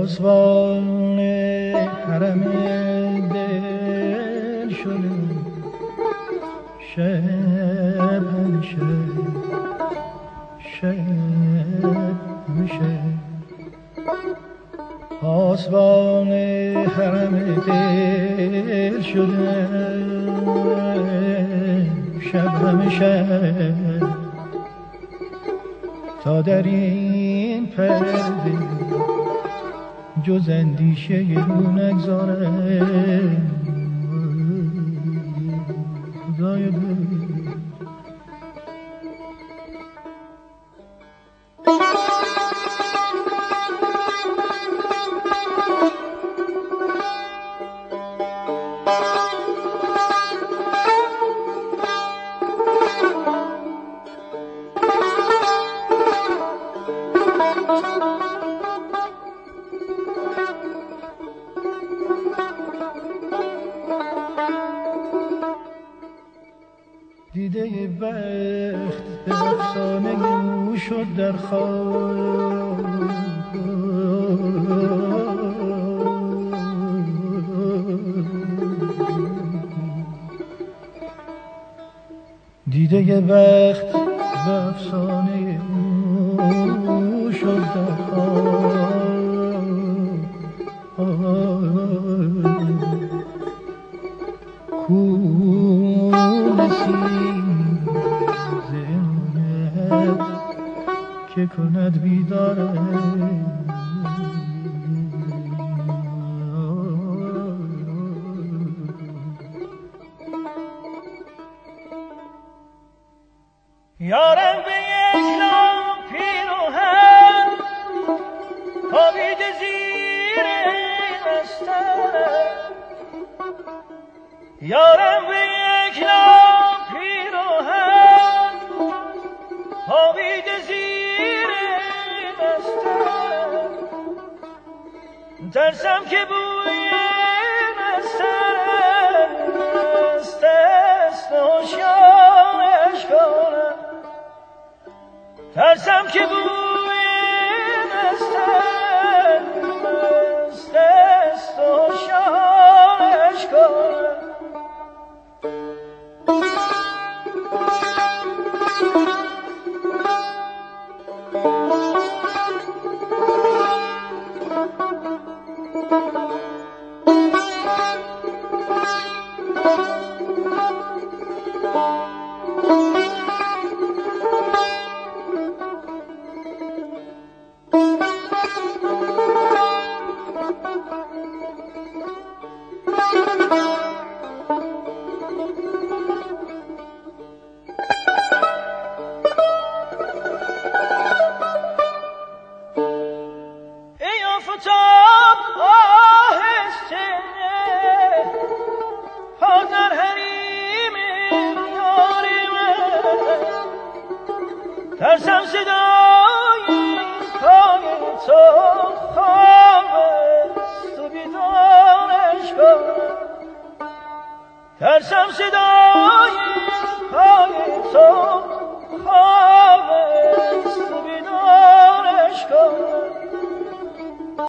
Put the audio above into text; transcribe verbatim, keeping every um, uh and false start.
پاسبان حرم دل شده شب همیشه شب همیشه پاسبان حرم دل شده شب همیشه تا در این پرده جز اندیشه رو نگذاره خدای دل دیده بخت به افسانه او شد در خواب دیده بخت به افسانه او شد در خواب که کند بیداره یارم به یک لام پیروهن خوابید زیر استاره یارم به یک لام پیروهن خوابید زیر استاره ترسم که بوی نستره است است هوشیارش کنم ترسم که بوی نستره است است هوشیارش کنم ترسم صدای پای تو خواب است و بیدارش کنم ترسم صدای پای تو خواب است و بیدارش کنم